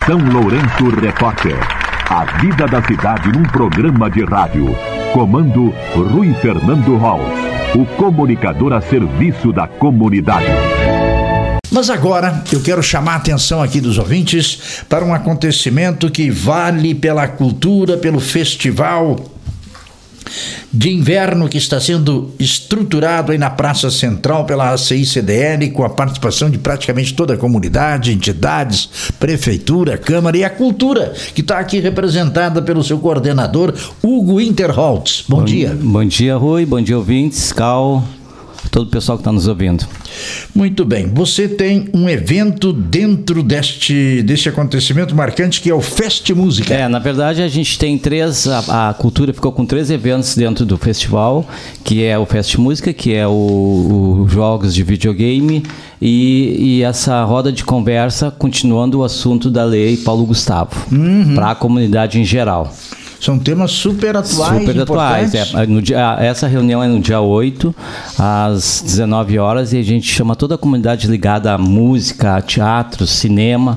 São Lourenço Repórter. A vida da cidade num programa de rádio. Comando Rui Fernando Holtz, o comunicador a serviço da comunidade. Mas agora eu quero chamar a atenção aqui dos ouvintes para um acontecimento que vale pela cultura, pelo festival de inverno que está sendo estruturado aí na Praça Central pela ACI-CDL, com a participação de praticamente toda a comunidade, entidades, prefeitura, câmara e a cultura, que está aqui representada pelo seu coordenador, Hugo Interholtz. Bom dia. Bom dia, Rui. Bom dia, ouvintes, Cal, todo o pessoal que está nos ouvindo. Muito bem, você tem um evento dentro deste acontecimento marcante que é o Fest Música. Na verdade a gente tem a cultura ficou com 3 eventos dentro do festival, que é o Fest Música, que é o jogos de videogame e essa roda de conversa continuando o assunto da lei Paulo Gustavo, para a comunidade em geral. São temas super atuais. Super atuais. Essa reunião é no dia 8, às 19 horas, e a gente chama toda a comunidade ligada à música, a teatro, cinema,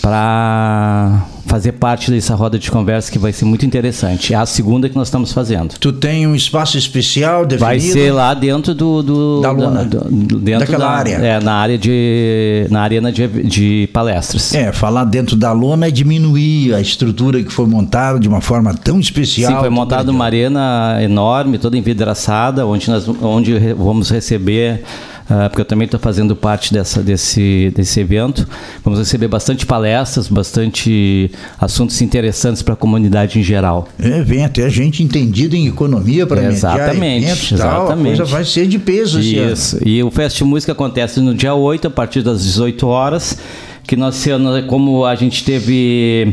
para fazer parte dessa roda de conversa que vai ser muito interessante. É a segunda que nós estamos fazendo. Tu tem um espaço especial definido? Vai ser lá dentro da lona, daquela área. Na arena de palestras. Falar dentro da lona é diminuir a estrutura que foi montada de uma forma tão especial. Sim, foi montada uma arena enorme, toda envidraçada, onde vamos receber... porque eu também estou fazendo parte desse evento. Vamos receber bastante palestras, bastante assuntos interessantes para a comunidade em geral. Vem até gente entendida em economia para mediar eventos e tal. A coisa vai ser de peso esse ano. Isso. E o Fest Música acontece no dia 8, a partir das 18 horas, que nós, como a gente teve...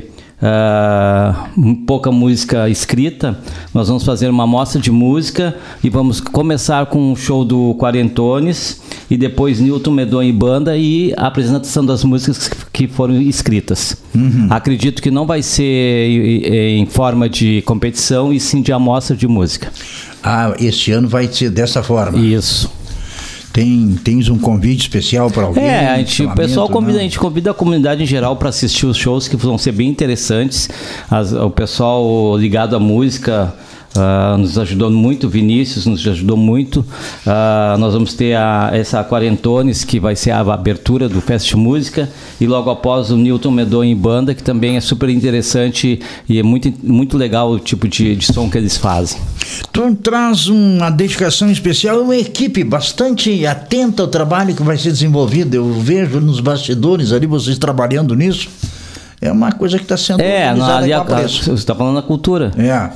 pouca música escrita, nós vamos fazer uma amostra de música e vamos começar com um show do Quarentones e depois Newton Medonha e banda e a apresentação das músicas que foram escritas. Acredito que não vai ser em forma de competição e sim de amostra de música. Este ano vai ser dessa forma. Isso. Tens um convite especial para alguém? A gente convida a comunidade em geral para assistir os shows que vão ser bem interessantes. O pessoal ligado à música nos ajudou muito, Vinícius nos ajudou muito. Nós vamos ter essa Quarentones, que vai ser a abertura do Fest Música, e logo após o Newton Medonha e banda, que também é super interessante e é muito, muito legal o tipo de som que eles fazem. Tu traz uma dedicação especial, uma equipe bastante atenta ao trabalho que vai ser desenvolvido. Eu vejo nos bastidores ali vocês trabalhando nisso. É uma coisa que está sendo organizada. Você está falando da cultura.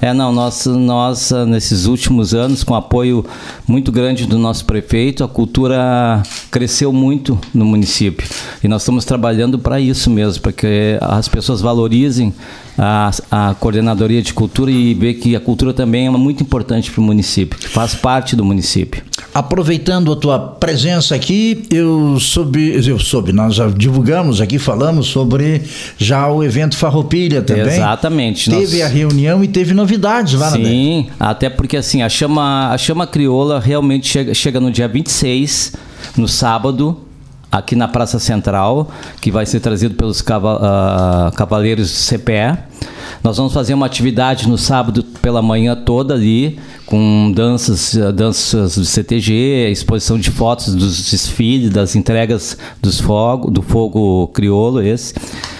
Nós nesses últimos anos, com apoio muito grande do nosso prefeito, a cultura cresceu muito no município. E nós estamos trabalhando para isso mesmo, para que as pessoas valorizem a coordenadoria de cultura e ver que a cultura também é muito importante para o município, que faz parte do município. Aproveitando a tua presença aqui, eu soube, nós já divulgamos aqui, falamos sobre já o evento Farroupilha também. Exatamente. Teve a reunião e teve novidades lá na dentro. Sim, até porque assim, a chama crioula realmente chega no dia 26, no sábado, aqui na Praça Central, que vai ser trazido pelos cavaleiros do CPE. Nós vamos fazer uma atividade no sábado pela manhã toda ali, com danças do CTG, exposição de fotos dos desfiles, das entregas do fogo crioulo esse.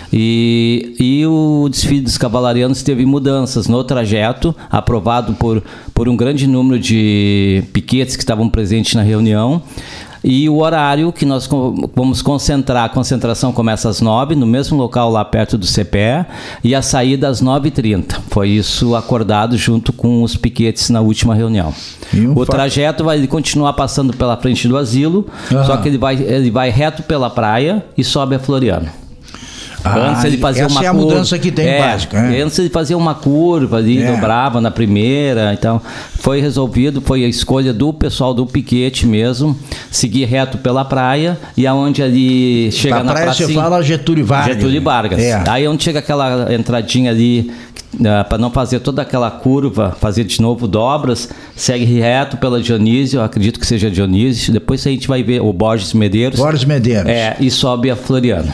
E o desfile dos cavalarianos teve mudanças no trajeto, aprovado por um grande número de piquetes que estavam presentes na reunião. E o horário que nós vamos concentrar, a concentração começa às 9, no mesmo local lá perto do CPE, e a saída às 9h30. Foi isso acordado junto com os piquetes na última reunião. O trajeto vai continuar passando pela frente do asilo, só que ele vai reto pela praia e sobe a Floriano. Antes ele fazia essa uma é a curva, mudança que tem básica. Antes ele fazia uma curva ali, dobrava na primeira, então foi resolvido, foi a escolha do pessoal do piquete mesmo, seguir reto pela praia e aonde ali chega na praia. Você fala Getúlio Vargas. Getúlio Vargas. Aí onde chega aquela entradinha ali, para não fazer toda aquela curva, fazer de novo dobras, segue reto pela Dionísio, eu acredito que seja Dionísio, depois a gente vai ver o Borges Medeiros. Borges Medeiros. E sobe a Floriano.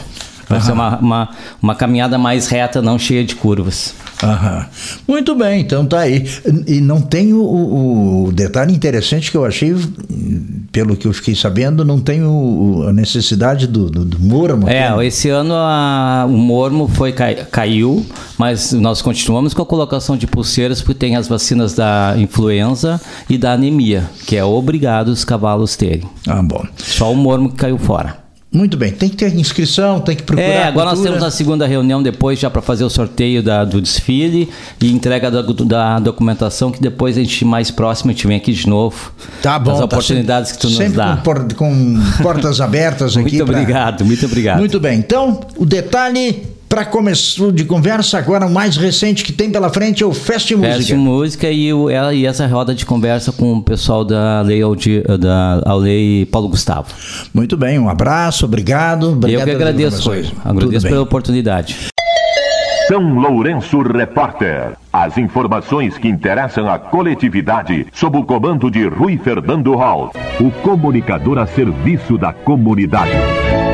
Vai ser uma caminhada mais reta, não cheia de curvas. Muito bem, então tá aí. E não tem o detalhe interessante que eu achei, pelo que eu fiquei sabendo, não tem a necessidade do mormo. Esse ano o mormo caiu, mas nós continuamos com a colocação de pulseiras porque tem as vacinas da influenza e da anemia, que é obrigado os cavalos terem. Bom. Só o mormo que caiu fora. Muito bem, tem que ter inscrição, tem que procurar. Agora nós temos a segunda reunião depois já para fazer o sorteio do desfile e entrega da documentação, que depois a gente mais próximo a gente vem aqui de novo. Tá bom. As oportunidades que tu nos dá. Sempre com portas abertas aqui. Muito obrigado. Muito bem, então o detalhe para começo de conversa, agora o mais recente que tem pela frente é o Fest Música. Fest Música e essa roda de conversa com o pessoal da Lei Paulo Gustavo. Muito bem, um abraço, obrigado. Eu que agradeço, agradeço pela oportunidade. São Lourenço Repórter. As informações que interessam a coletividade sob o comando de Rui Fernando Hall, o comunicador a serviço da comunidade.